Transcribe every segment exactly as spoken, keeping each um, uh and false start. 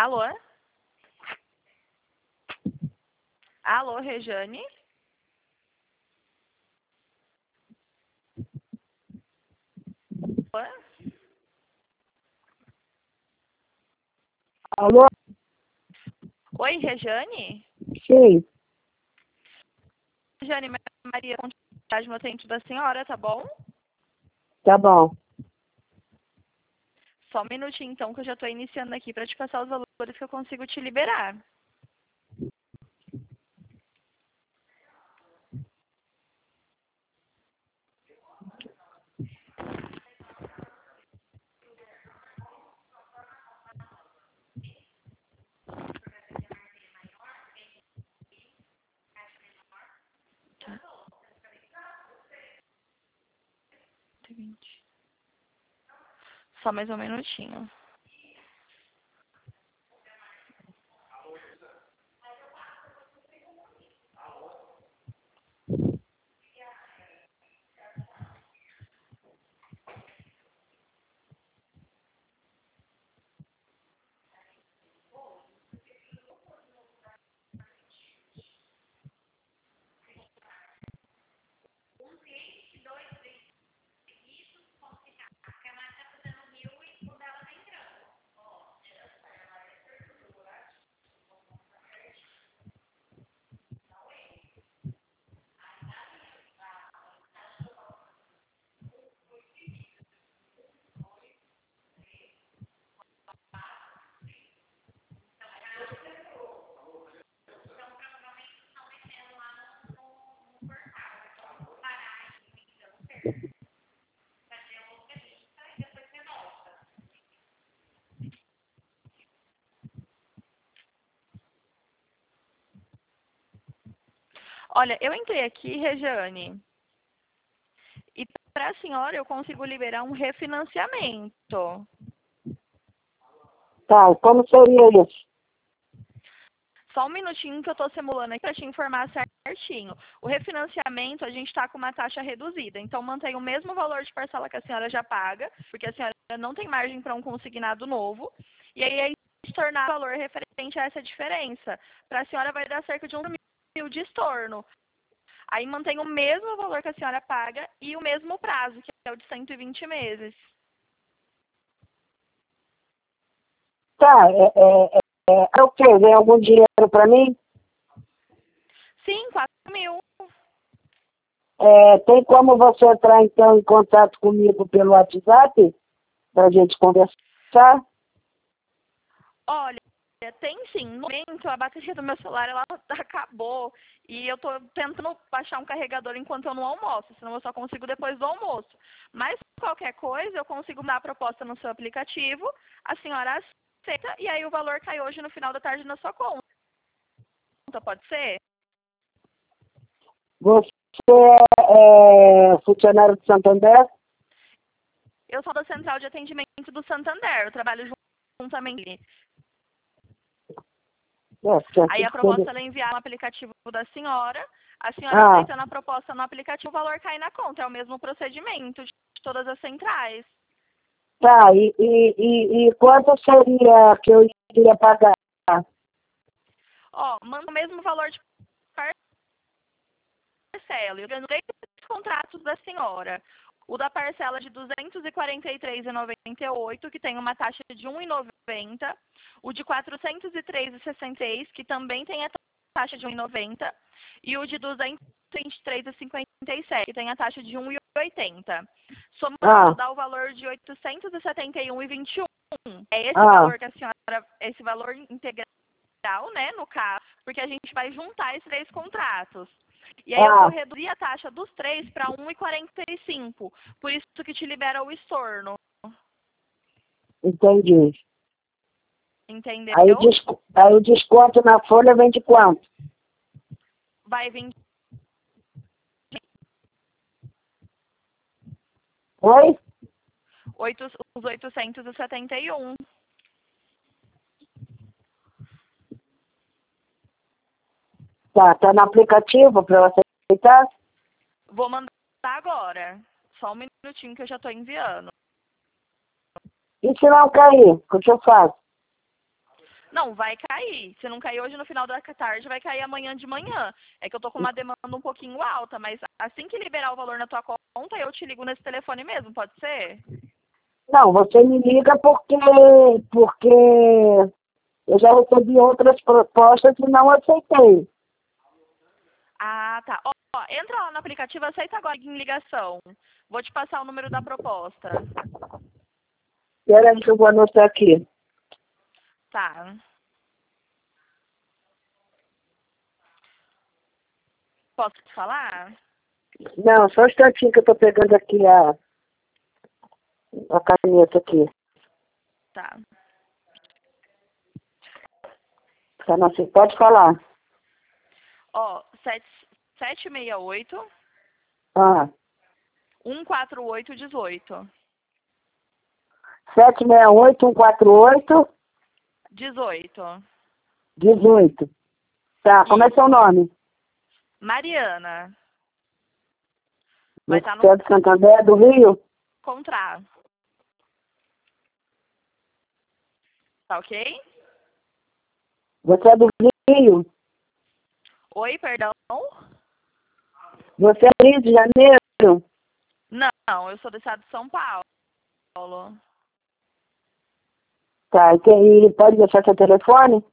Alô? Alô, Rejane? Alô? Alô? Oi, Rejane? Sim, Rejane, Maria, quantidade no atento da senhora, tá bom? tá bom. Só um minutinho, então, que eu já tô iniciando aqui para te passar os valores que eu consigo te liberar. Só mais um minutinho. Olha, eu entrei aqui, Rejane, e para a senhora eu consigo liberar um refinanciamento. Tá, como seria isso? Só um minutinho que eu estou simulando aqui para te informar certinho. O refinanciamento, a gente está com uma taxa reduzida. Então, mantém o mesmo valor de parcela que a senhora já paga, porque a senhora não tem margem para um consignado novo. E aí, aí se tornar o valor referente a essa diferença. Para a senhora vai dar cerca de um mil de estorno. Aí mantém o mesmo valor que a senhora paga e o mesmo prazo, que é o de cento e vinte meses. Tá, é, é, é, é o quê? Vem algum dinheiro para mim? Sim, quatro mil. É, tem como você entrar, então, em contato comigo pelo WhatsApp? Para a gente conversar? Olha, tem sim. No momento, a bateria do meu celular ela acabou e eu tô tentando baixar um carregador enquanto eu não almoço, senão eu só consigo depois do almoço. Mas qualquer coisa, eu consigo dar a proposta no seu aplicativo, a senhora aceita e aí o valor cai hoje no final da tarde na sua conta. Pode ser? Você é, é funcionário do Santander? Eu sou da Central de Atendimento do Santander, eu trabalho juntamente. É, porque Aí assim a que ele- proposta ela é enviar no aplicativo da senhora, a senhora Ah, aceitando a proposta no aplicativo, o valor cai na conta. É o mesmo procedimento de todas as centrais. tá, e, e, e, e quanto seria que eu iria pagar? Ó, manda o mesmo valor de parcela. Eu ganho três contratos da senhora. O da parcela de duzentos e quarenta e três reais e noventa e oito centavos, que tem uma taxa de um real e noventa centavos. O de quatrocentos e três reais e sessenta e seis centavos, que também tem a taxa de um real e noventa centavos. E o de duzentos e vinte e três reais e cinquenta e sete centavos, que tem a taxa de um real e oitenta centavos. Somando, Ah, dá o valor de oitocentos e setenta e um reais e vinte e um centavos. É esse ah, valor que a senhora, esse valor integral, né, no caso, porque a gente vai juntar esses três contratos. E aí eu vou ah, reduzir a taxa dos três para um real e quarenta e cinco centavos. Por isso que te libera o estorno. entendi. Entendeu? Aí, o desco- aí o desconto na folha vem de quanto? Vai vir Oi? oito, os oitocentos e setenta e um. Tá, tá no aplicativo para você aceitar? Vou mandar agora. Só um minutinho que eu já estou enviando. E se não cair, o que eu faço? Não, vai cair. Se não cair hoje no final da tarde, vai cair amanhã de manhã. É que eu tô com uma demanda um pouquinho alta, mas assim que liberar o valor na tua conta, eu te ligo nesse telefone mesmo, pode ser? Não, você me liga porque, porque eu já recebi outras propostas e não aceitei. Ah, tá. Ó, ó, entra lá no aplicativo, aceita agora em ligação. Vou te passar o número da proposta. Espera aí que eu vou anotar aqui. Tá. Posso te falar? Não, só um instantinho que eu tô pegando aqui a, a caneta aqui. Tá. Tá, não, você pode falar. Ó, sete seis oito, Ah, um quatro oito, um oito. sete seis oito, um quatro oito, dezoito. dezoito. Tá, como é seu Isso. nome? Mariana. Vai Você estar no é de Santander, do Rio? contrato. Tá ok? Você é do Rio? Oi, perdão? Você é do Rio de Janeiro? Não, eu sou do estado de São Paulo. Tá, e tem- pode deixar seu telefone?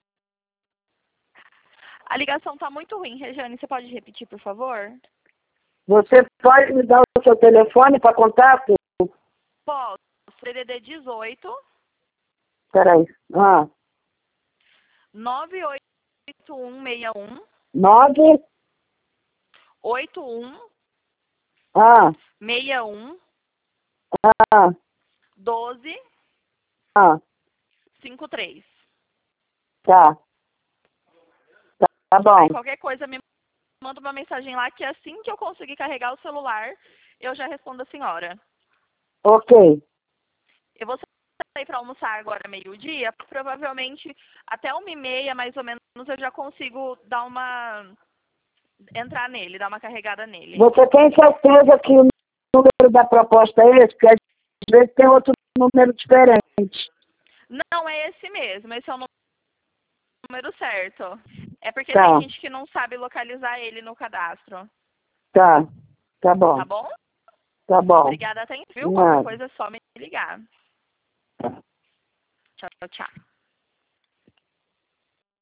A ligação tá muito ruim, Regiane. Você pode repetir, por favor? Você pode me dar o seu telefone para contato? Posso. D D D dezoito, Peraí. Ah, nove oito um seis um, nove. oito um Ah, seis um, ah, doze ah. cinquenta e três. Tá. Tá, tá bom. Aí qualquer coisa me manda uma mensagem lá que assim que eu conseguir carregar o celular, eu já respondo a senhora. Ok. Eu vou sair para almoçar agora meio-dia, provavelmente até uma e meia, mais ou menos, eu já consigo dar uma entrar nele, dar uma carregada nele. Você tem certeza que o número da proposta é esse? Porque às vezes tem outro número diferente. Não, é esse mesmo, esse é o número certo. É porque tem Tá, gente que não sabe localizar ele no cadastro. tá. Tá bom. Tá bom? Tá bom. Obrigada, até viu? Qualquer Nada. coisa é só me ligar. Tchau, tchau.